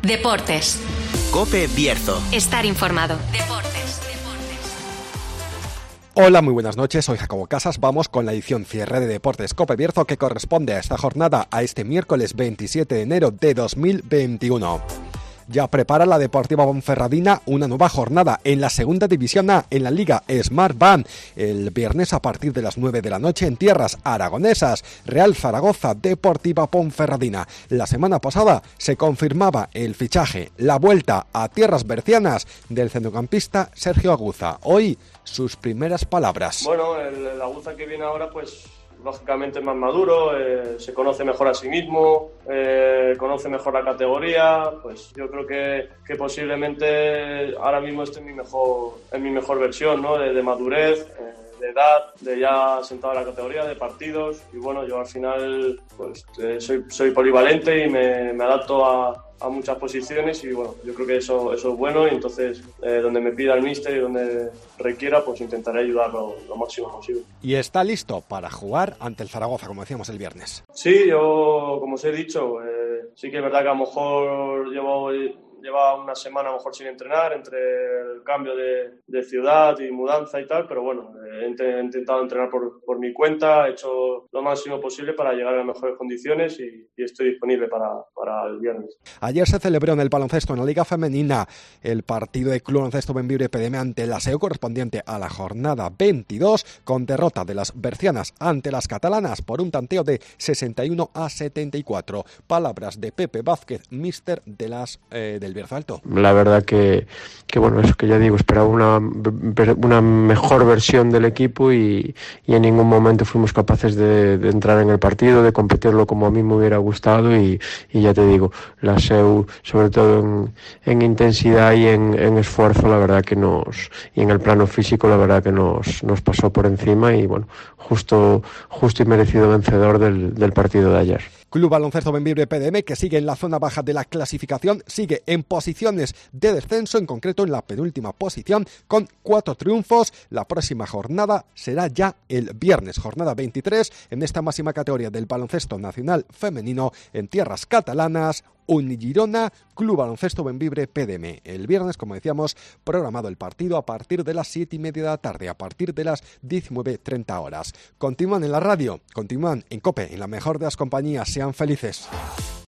Deportes. COPE Bierzo. Estar informado. Deportes. Hola, muy buenas noches, soy Jacobo Casas. Vamos con la edición cierre de Deportes COPE Bierzo, que corresponde a esta jornada, a este miércoles 27 de enero de 2021. Ya prepara la Deportiva Ponferradina una nueva jornada en la segunda división A, en la Liga Smart Band. El viernes a partir de las 9 de la noche en tierras aragonesas, Real Zaragoza, Deportiva Ponferradina. La semana pasada se confirmaba el fichaje, la vuelta a tierras bercianas del centrocampista Sergio Aguza. Hoy, sus primeras palabras. Bueno, el Aguza que viene ahora, pues lógicamente es más maduro, se conoce mejor a sí mismo, conoce mejor la categoría. Pues yo creo que posiblemente ahora mismo esté en mi mejor versión, ¿no? De madurez, de edad, de ya sentado en la categoría, de partidos. Y bueno, yo al final pues soy polivalente y me adapto a muchas posiciones, y bueno, yo creo que eso es bueno, y entonces donde me pida el míster y donde requiera, pues intentaré ayudar lo máximo posible. Y está listo para jugar ante el Zaragoza, como decíamos el viernes. Sí, yo, como os he dicho, sí que es verdad que a lo mejor lleva una semana a lo mejor sin entrenar, entre el cambio de ciudad y mudanza y tal, pero bueno, he intentado entrenar por mi cuenta, he hecho lo máximo posible para llegar a las mejores condiciones, y estoy disponible para el viernes. Ayer se celebró en el baloncesto, en la Liga Femenina, el partido de Club Baloncesto Bembibre PDM ante la SEO, correspondiente a la jornada 22, con derrota de las bercianas ante las catalanas por un tanteo de 61-74. Palabras de Pepe Vázquez, míster del Bierzo Alto. La verdad que bueno, eso que ya digo, esperaba una mejor versión del equipo, y en ningún momento fuimos capaces de entrar en el partido, de competirlo como a mí me hubiera gustado, y ya te digo, la SEU, sobre todo en intensidad y en esfuerzo, la verdad que y en el plano físico, la verdad que nos pasó por encima, y bueno, justo y merecido vencedor del partido de ayer. Club Baloncesto Bembibre PDM, que sigue en la zona baja de la clasificación, sigue en posiciones de descenso, en concreto en la penúltima posición, con 4 triunfos. La próxima jornada será ya el viernes, jornada 23, en esta máxima categoría del baloncesto nacional femenino en tierras catalanas. Unigirona, Club Baloncesto Bembibre PDM. El viernes, como decíamos, programado el partido a partir de las 7:30 de la tarde, a partir de las 19:30 horas. Continúan en la radio, continúan en COPE, en la mejor de las compañías. Sean felices.